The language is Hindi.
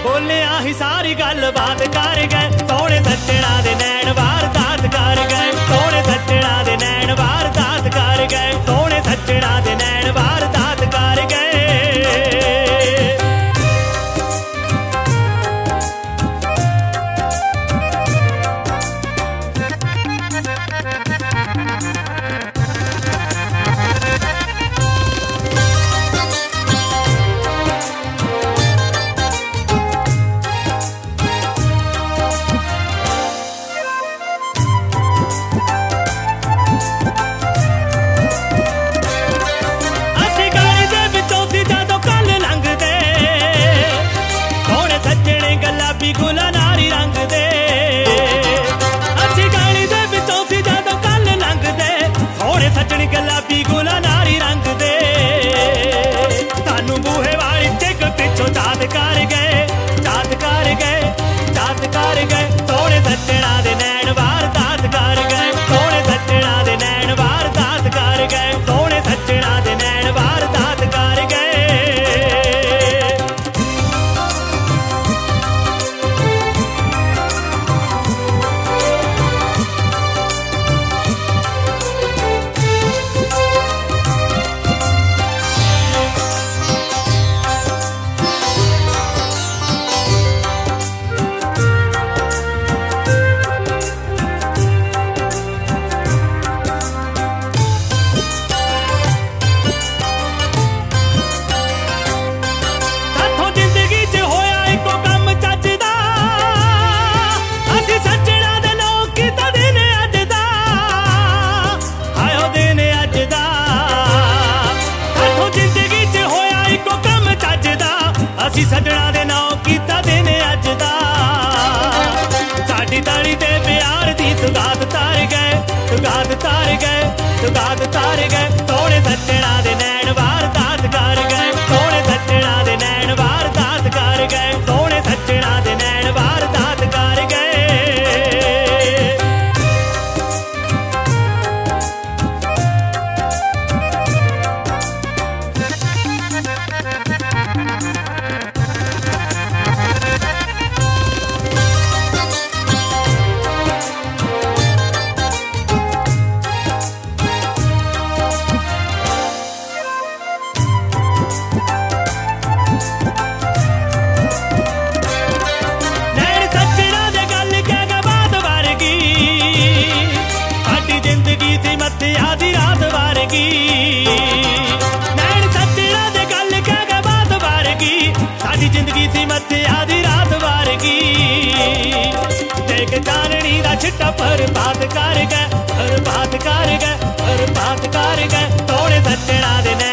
बोलिया ही सारी गल बात कर गए, सोने सज्जणा दे नैन वारदात कर गए, सोने सज्जणा दे नैन वारदात कर गए, सोने सज्जणा दे नैन वारदात कर गए। गुला नारी रंग दे अच्छी गाली दे विचों सी जादों कल लंघ दे, सोने सजनी गुलाबी गुला नारी रंग दे। सानू बूहे वाली टिक पिछों याद कर गए, याद कर गए, याद कर गए, सोने सजणा दे नैन वारदात कर गए, सोने सजणा दे नैन वारदात कर गए, सोने सजणा दे नैन वारदात कर गए। असी सजणा दे नां कीता दिन अज दा, साडी ताड़ी ते प्यार दी सुगात तार गए, सुगात तार गए, सुगात तार गए, सोने सजणा दे नैन वारदात कर गए, सोने सजणा दे नैन वारदात कर गए, सोने सजणा दे नैन वारदात कर गए। आधी रात वारगी नैन सजणा दे गल कह के बात वारगी, साडी जिंदगी सी मत आधी रात वारगी। देख चाननी दा छिट्टा बर्बाद कर गए, बर्बाद कर गए, बर्बाद कर गए, सोने सजणा दे